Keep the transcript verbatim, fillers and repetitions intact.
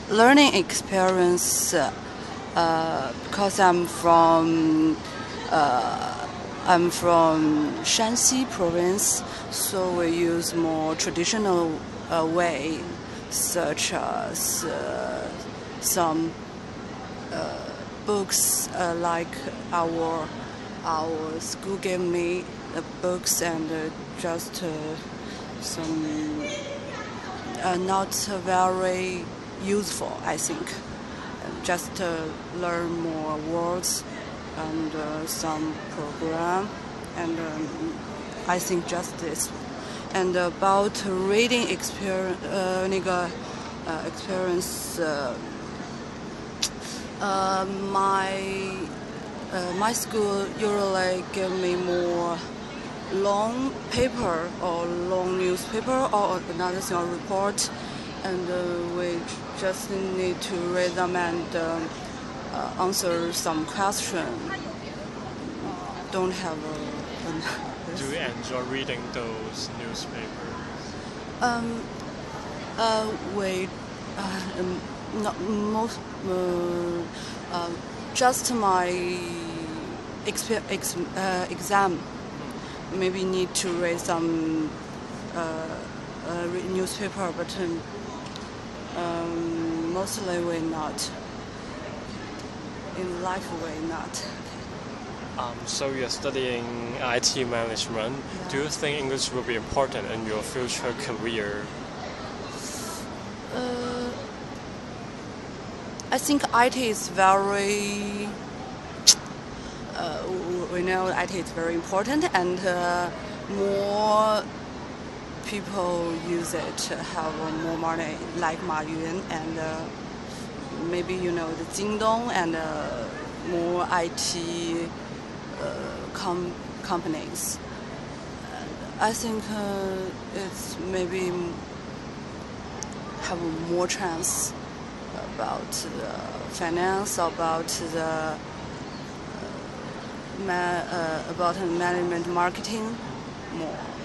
learning experience uh, uh, because I'm from uh, I'm from Shanxi province, so we use more traditional uh, way, such as uh, some uh, books uh, like our our school gave me the books and uh, just uh, some uh, not very useful, I think. Just to learn more words and uh, some program, and um, I think just this. And about reading experience, uh, 那个 uh, experience, uh, uh, my uh, my school usually give me more long paper or long newspaper or another thing or report, and uh, we just need to read them and um, uh, answer some question. Don't have a, a Do you enjoy reading those newspapers? um uh we uh, um, not most uh, uh, just my exp- ex- uh, exam. Maybe need to read some uh, uh, newspaper, but um, um, mostly we not. In life, we not. Um, so you're studying I T management. Yeah. Do you think English will be important in your future career? Uh, I think I T is very. Uh, we know I T is very important, and uh, more people use it to have uh, more money, like Ma Yun, and uh, maybe you know the Jingdong and uh, more I T uh, com- companies. And I think uh, it's maybe have more chance about the finance, about the Ma- uh, about management marketing more.